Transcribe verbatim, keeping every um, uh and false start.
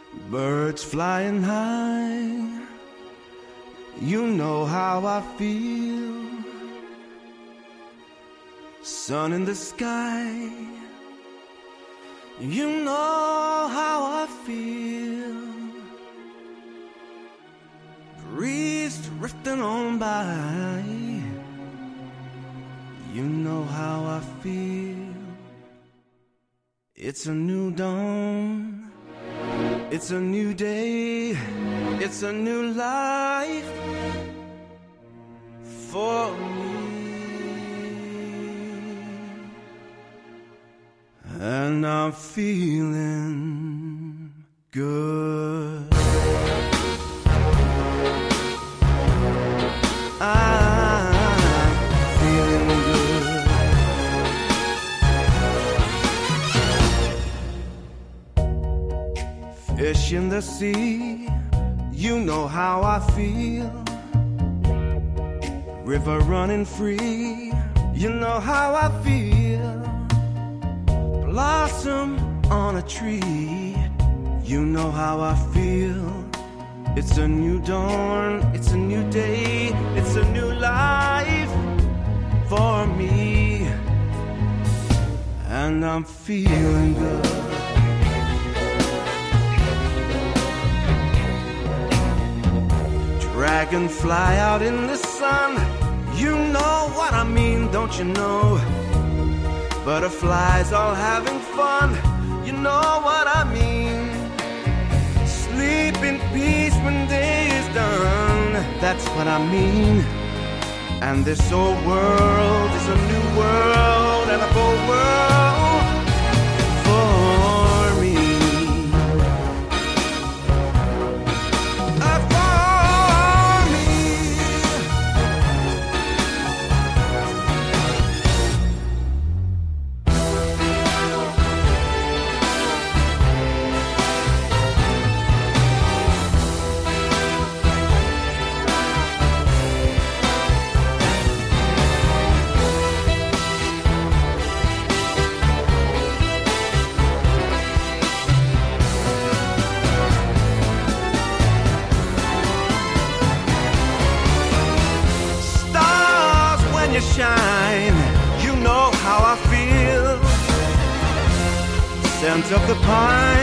Birds flying high, you know how I feel. Sun in the sky, you know how I feel. Breeze drifting on by, you know how I feel. It's a new dawn, it's a new day, it's a new life for me. And I'm feeling good. I'm feeling good. Fish in the sea, you know how I feel. River running free, you know how I feel. Blossom on a tree, you know how I feel. It's a new dawn, it's a new day, it's a new life for me. And I'm feeling good. Dragonfly out in the sun, you know what I mean, don't you know? Butterflies all having fun, you know what I mean. Sleep in peace when day is done, that's what I mean. And this old world is a new world and a bold world for me. Shine, you know how I feel. Scent of the pine